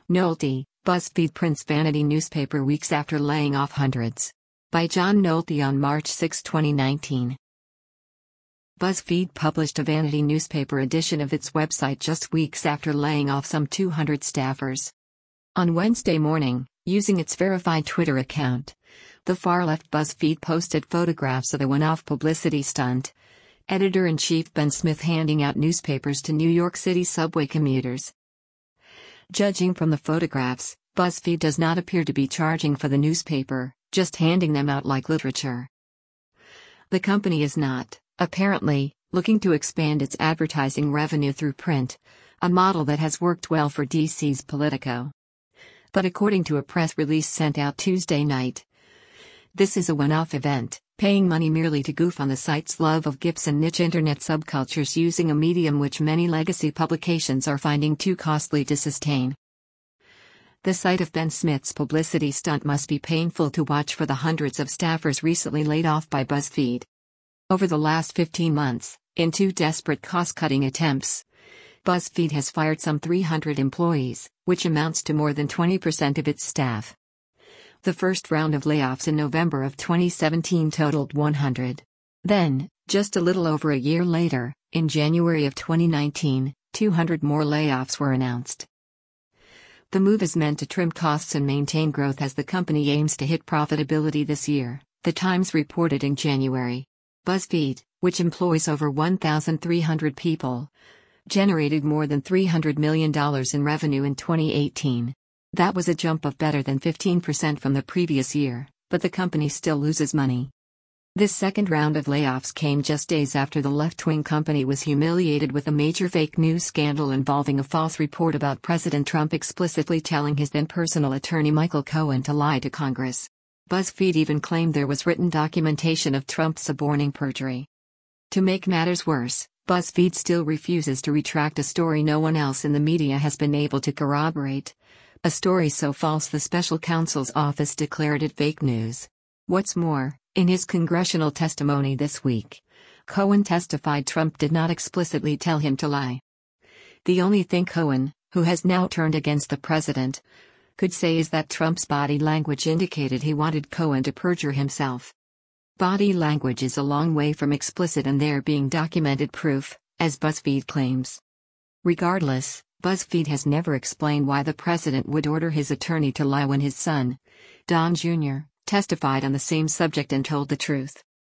Nolte, BuzzFeed prints vanity newspaper weeks after laying off hundreds. By John Nolte on March 6, 2019. BuzzFeed published a vanity newspaper edition of its website just weeks after laying off some 200 staffers. On Wednesday morning, using its verified Twitter account, the far-left BuzzFeed posted photographs of the one-off publicity stunt. Editor-in-chief Ben Smith handing out newspapers to New York City subway commuters. Judging from the photographs, BuzzFeed does not appear to be charging for the newspaper, just handing them out like literature. The company is not, apparently, looking to expand its advertising revenue through print, a model that has worked well for DC's Politico. But according to a press release sent out Tuesday night, this is a one-off event, paying money merely to goof on the site's love of GIFs and niche internet subcultures using a medium which many legacy publications are finding too costly to sustain. The sight of Ben Smith's publicity stunt must be painful to watch for the hundreds of staffers recently laid off by BuzzFeed. Over the last 15 months, in two desperate cost-cutting attempts, BuzzFeed has fired some 300 employees, which amounts to more than 20% of its staff. The first round of layoffs in November of 2017 totaled 100. Then, just a little over a year later, in January of 2019, 200 more layoffs were announced. The move is meant to trim costs and maintain growth as the company aims to hit profitability this year, The Times reported in January. BuzzFeed, which employs over 1,300 people, generated more than $300 million in revenue in 2018. That was a jump of better than 15% from the previous year, but the company still loses money. This second round of layoffs came just days after the left-wing company was humiliated with a major fake news scandal involving a false report about President Trump explicitly telling his then personal attorney Michael Cohen to lie to Congress. BuzzFeed even claimed there was written documentation of Trump suborning perjury. To make matters worse, BuzzFeed still refuses to retract a story no one else in the media has been able to corroborate. A story so false the special counsel's office declared it fake news. What's more, in his congressional testimony this week, Cohen testified Trump did not explicitly tell him to lie. The only thing Cohen, who has now turned against the president, could say is that Trump's body language indicated he wanted Cohen to perjure himself. Body language is a long way from explicit and there being documented proof, as BuzzFeed claims. Regardless, BuzzFeed has never explained why the president would order his attorney to lie when his son, Don Jr., testified on the same subject and told the truth.